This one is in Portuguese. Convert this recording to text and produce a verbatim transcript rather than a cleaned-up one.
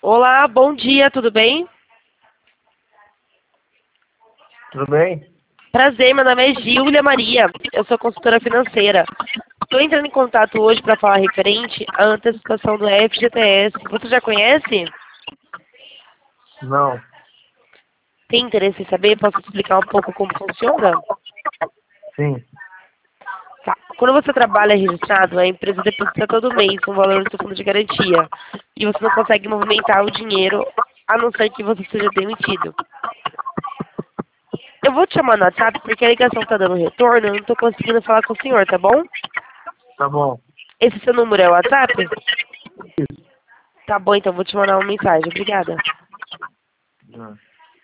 Olá, bom dia, tudo bem? Tudo bem? Prazer, meu nome é Gíulia Maria, eu sou consultora financeira. Estou entrando em contato hoje para falar referente à antecipação do F G T S. Você já conhece? Não. Tem interesse em saber? Posso te explicar um pouco como funciona? Sim. Tá. Quando você trabalha registrado, a empresa deposita todo mês um valor do seu fundo de garantia. E você não consegue movimentar o dinheiro, a não ser que você seja demitido. Eu vou te chamar no WhatsApp porque a ligação está dando retorno, eu não estou conseguindo falar com o senhor, tá bom? Tá bom. Esse seu número é o WhatsApp? Isso. Tá bom, então vou te mandar uma mensagem. Obrigada. Ah.